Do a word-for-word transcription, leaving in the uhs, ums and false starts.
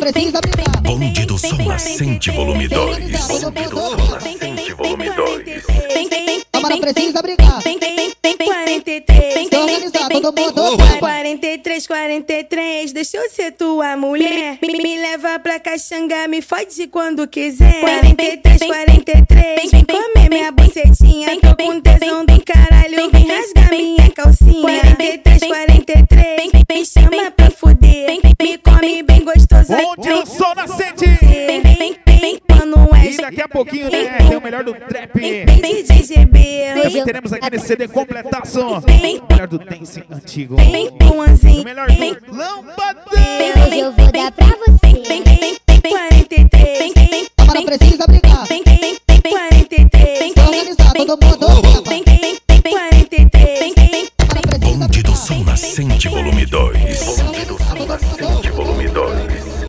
precisa brincar. Bonde do Sol Nascente Volume dois. Bonde do Sol Nascente Volume dois. Calma, não precisa brincar. quarenta e três, Se organizar, todo mundo. quarenta e três, quarenta e três, deixa eu ser tua mulher. Me, me leva pra Caxanga, me fode quando quiser. quarenta e três, quarenta e três, vem comer minha bucetinha. Tô com tesão do caralho, vem rasgar minha calcinha. quarenta e três, quarenta e três, me chama pra fuder. Me come bem gostoso. Bonde do Sol Nascente. Vem, vem, vem, vem, mano, E daqui a pouquinho, né, tem o melhor do trap. vem, D J G B. Também teremos aqui nesse C D completaço o melhor do dance antigo. Vem com anzinho, O melhor do Lambadão. Hoje eu vou dar pra você. quarenta e três, Calma, não precisa brincar. quarenta e três, Se organizar, todo mundo. quarenta e três, Bonde do Sol Nascente Volume dois. Bonde do Sol Nascente Volume dois.